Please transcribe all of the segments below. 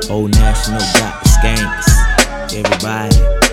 Old National got the skanks. Everybody,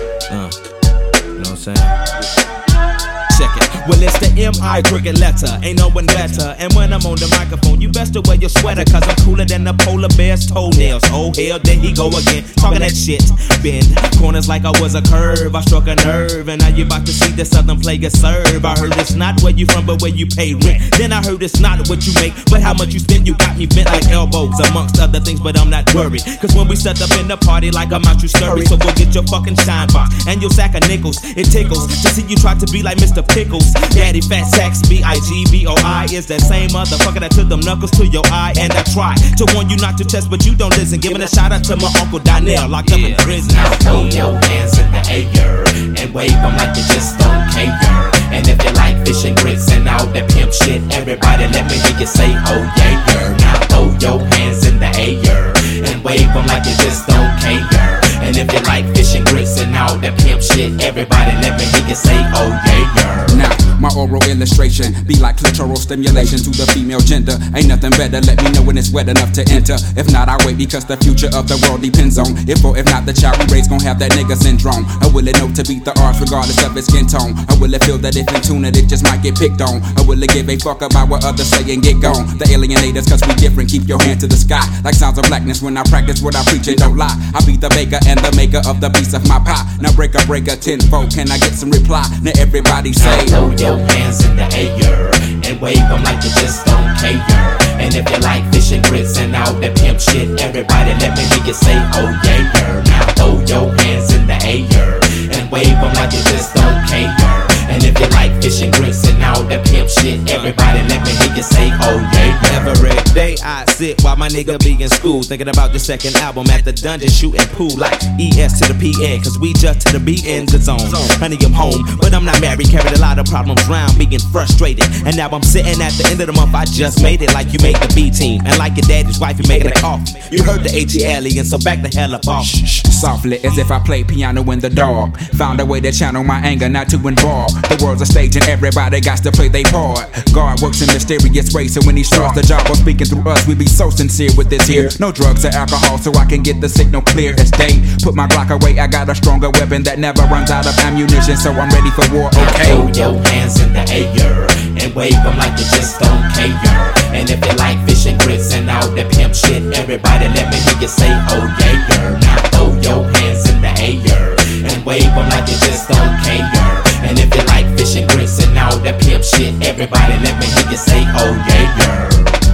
you know what I'm saying? Check it. Well, it's the M.I. cricket letter, ain't no one better. And when I'm on the microphone, you best to wear your sweater, cause I'm cooler than the polar bear's toenails. Oh hell, there he go again, talking that shit. Bend corners like I was a curve, I struck a nerve, and now you about to see the southern player serve. I heard it's not where you from, but where you pay rent. Then I heard it's not what you make, but how much you spend. You got me bent like elbows, amongst other things, but I'm not worried, cause when we set up in the party like I'm out, you scurry. So go get your fucking shine box and your sack of nickels. It tickles to see you try to be like Mr. Pickles. Daddy Fat Sacks, B-I-G-B-O-I is that same motherfucker that took them knuckles to your eye. And I try to warn you not to test, but you don't listen. Giving a shout out to my Uncle Donnell, locked up in prison. Now throw your hands in the air and wave them like you just don't care. And if you like fish and grits and all that pimp shit, everybody let me hear you say, oh yeah. Now throw your hands in the air and wave them like you just don't care. And if you like fish and grits and all that pimp shit, everybody let me hear you say, oh yeah. Now, my oral illustration be like clitoral stimulation to the female gender. Ain't nothing better, let me know when it's wet enough to enter. If not, I wait because the future of the world depends on if or if not the child we raise gon' have that nigga syndrome. Or will it know to beat the odds regardless of its skin tone? Or will it feel that if in tune it just might get picked on? Or will it give a fuck about what others say and get gone? The alienators cause we different, keep your hand to the sky. Like sounds of blackness when I practice what I preach and don't lie. I be the baker and the maker of the piece of my pie. Now break a tenfold, can I get some reply? Now everybody say, throw your hands in the air and wave them like you just don't care. And if you like fish and grits and all that pimp shit, everybody let me hear you say, oh yeah. Now throw your hands in the air and wave them like you just don't care. And if you like fish and grits and all that pimp shit, everybody let me hear you say, oh yeah. Every day I sit while my nigga be in school, thinking about the second album at the dungeon, shooting pool like ES to the PN, cause we just to the BN the zone. Honey, I'm home, but I'm not married, carried a lot of problems round, being frustrated. And now I'm sitting at the end of the month, I just made it like you made the B team. And like your daddy's wife, you making a coffee. You heard the AT-alien, so back the hell up off. Softly, as if I played piano in the dark. Found a way to channel my anger, not to involve. The world's a stage and everybody got to play their part. God works in mysterious ways, so when he starts the job of speaking through us, we be so sincere with this here. No drugs or alcohol, so I can get the signal clear as day. Put my Glock away, I got a stronger weapon that never runs out of ammunition, so I'm ready for war, okay? Throw your hands in the air and wave them like you just don't care. And if you like fish and grits and all that pimp shit, everybody let me hear you say, oh yeah. Now throw your hands in the air and wave them like you just don't care. And if you like fish and grits and all that pimp shit, everybody let me hear you say, oh yeah.